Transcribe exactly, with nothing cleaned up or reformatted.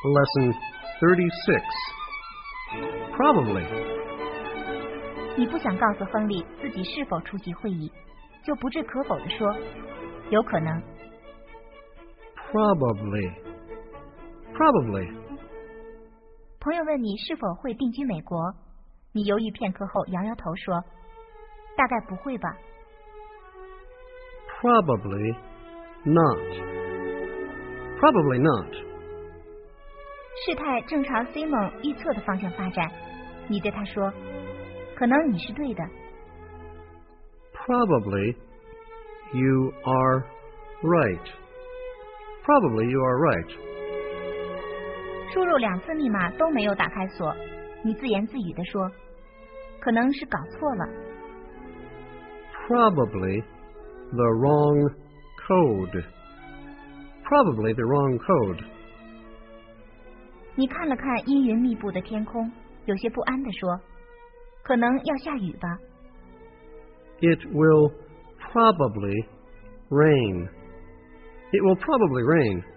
Lesson thirty-six. Probably. 你不想告诉亨利自己是否出席会议，就不置可否地说有可能。 Probably. Probably. 朋友问你是否会定居美国，你犹豫片刻后摇摇头说大概不会吧。 Probably not. Probably not. 事态正朝 Simon 预测的方向发展，你对他说可能你是对的。 Probably you are right. Probably you are right. 输入两次密码都没有打开锁，你自言自语地说可能是搞错了。 Probably the wrong code. Probably the wrong code. 你看了看阴云密布的天空，有些不安地说可能要下雨吧。 It will probably rain. It will probably rain.